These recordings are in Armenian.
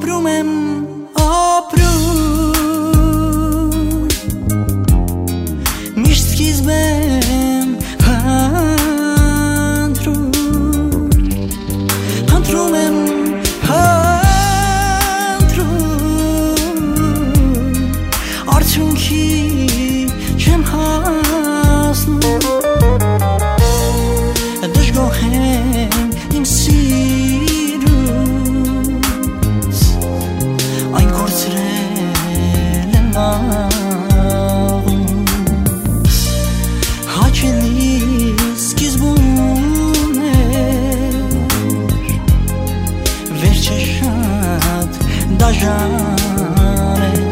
ապրում եմ, ապրում Միշտ սկիզբ եմ Հանդրում եմ, Արդյունքի չեմ հասնում Դժգոհ եմ իմ սիրուց Այն կորցրել եմ աղում Հաճելի սկիզբում էր Վերջը շատ դաժան էր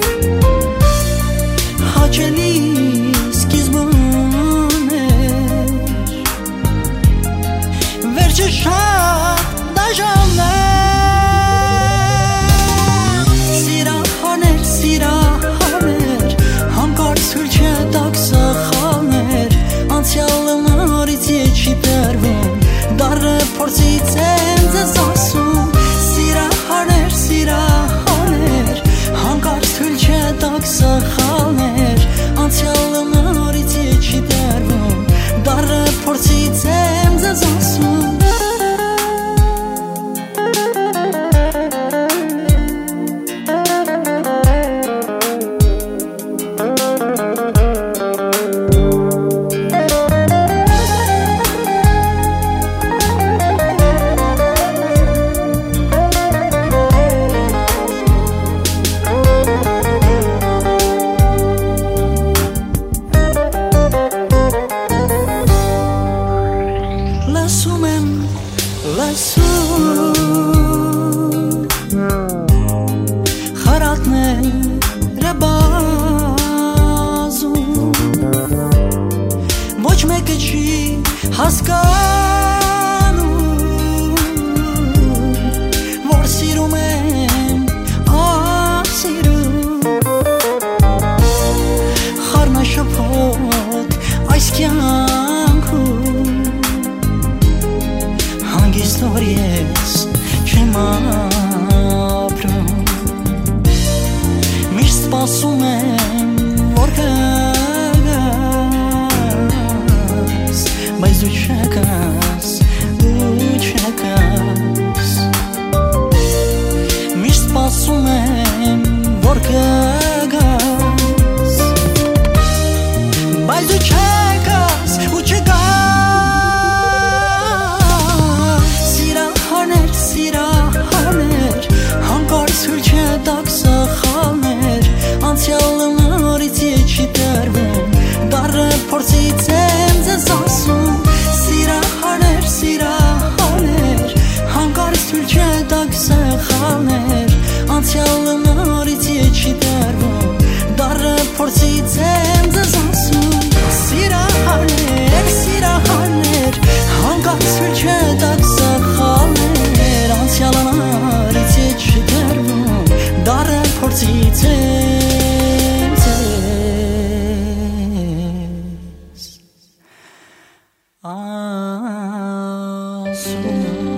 Հաճելի սկիզբում էր Վերջը շատ դաժան էր Սիրահարներ, հանկարծ թույլ չտաք սխալներ Անցյալը նորից ետ չի բերվում Դառը փորձից եմ ձեզ ասում Սիրահարներ, հանկարծ թույլ չտաք սխալներ Անցյալը նորից ետ չի բերվում Դառը փորձից եմ ձեզ ասում Լսում եմ, խրատները բազում Ոչ մեկը չի հասկանում Որ սիրում եմ, սիրում Խառնաշփոթ այս կյանքում Հանգիստ որ ես չեմ ապրում Միշտ սպասում եմ որ գաս Բայց դու չեկաս Միշտ սպասում եմ որ գաս Բայց դու չեկաս Սիրահարներ, հանկարծ թույլ չտաք սխալներ Անցյալը նորից ետ չի բերվում Դառը փորձից եմ ձեզ ասում Սիրահարներ, հանկարծ թույլ չտաք սխալներ Անցյալը նորից ետ չի բերվում Դառը փորձից եմ ձեզ ասում Սիրահարներ, հանկարծ թույլ չտաք սխալներ Անցյալը նորից ետ չի բերվում Դառը փորձից եմ ձեզ ասում